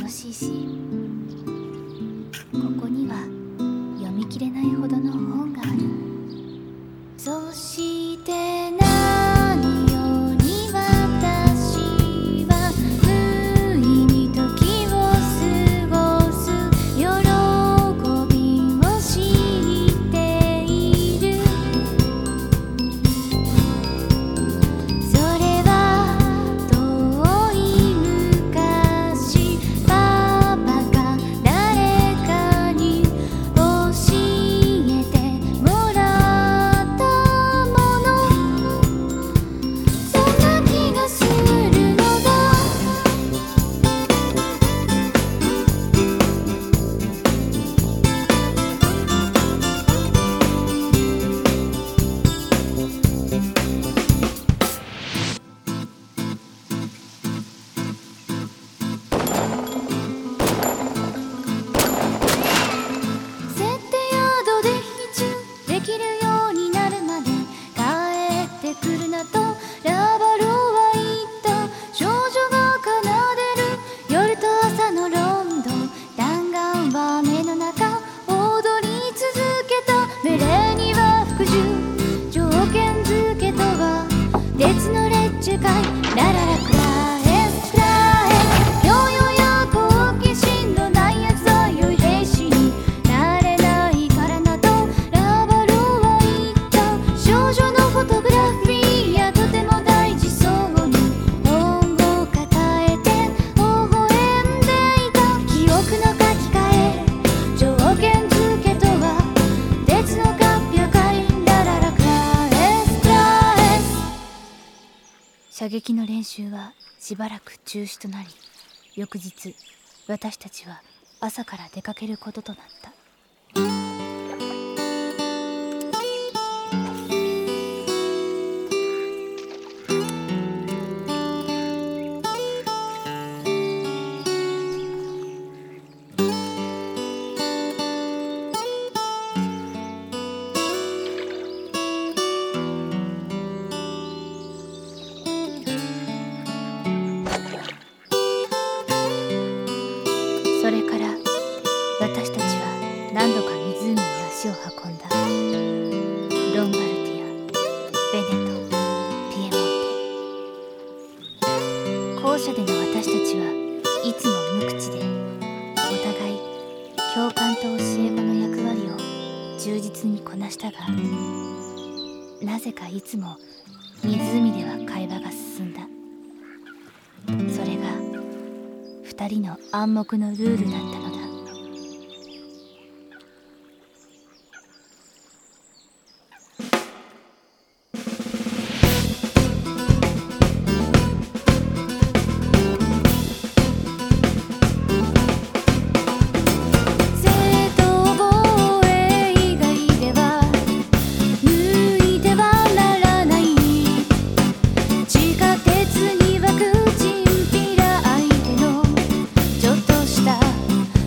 楽しいし、ここには読み切れないほどの本がある。そして何より私は無意に時を過ごす喜びを知っている。それは遠い昔パパが誰かに教えてもらったもの。そんな気がするのだ。設定宿で必中できるようになるまで帰ってくるなとラバロは言った。少女が奏でる夜と朝のロンド。弾丸は雨の中踊り続けた。命令には服従、条件付けとは鉄のレッチェかい。ラララクラエスクラエ、ヨーヨーや好奇心のないやつは良い兵士になれないからなとラバロは言った。少女のフォトグラフィーやとても大事そうに本を抱えて微笑んでいた。記憶の書き換え、条件付けとは鉄のカッピョかい。ラララクラエスクラエス。射撃の練習はしばらく中止となり、翌日私たちは朝から出かけることとなった。それから私たちは何度か湖に足を運んだ。ロンバルディア、ベネト、ピエモンテ。校舎での私たちはいつも無口で、お互い教官と教え子の役割を忠実にこなしたが、なぜかいつも湖では会話が進んだ。それが二人の暗黙のルールだったのだ。正当防衛以外では抜いてはならない。地下鉄には口んぴら相手のちょっとした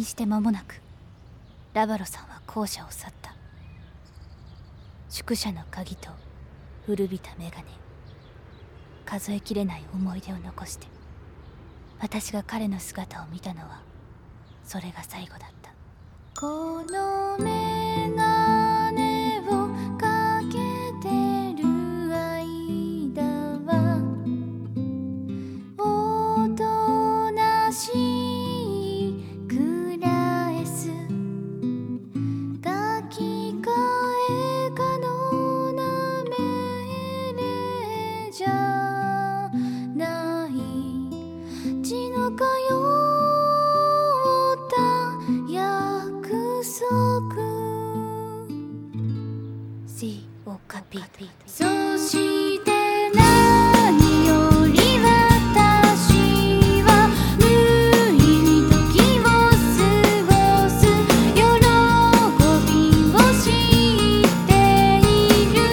して間もなくラバロさんは校舎を去った。宿舎の鍵と古びた眼鏡、数えきれない思い出を残して、私が彼の姿を見たのはそれが最後だった。この眼鏡をかけてる間はおとなしいクラエス、書き換え可能な命令じゃない、血の通った約束、シーオカピ、そして何より私は無意に時を過ごす喜びを知っている。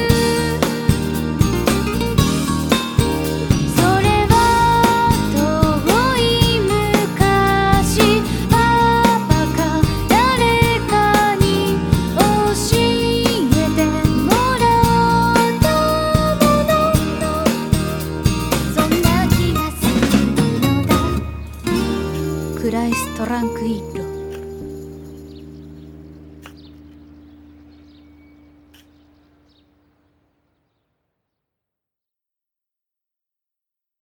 それは遠い昔、パパか誰かに教えてもらったもの、そんな気がするのだ。クライストランクイッロ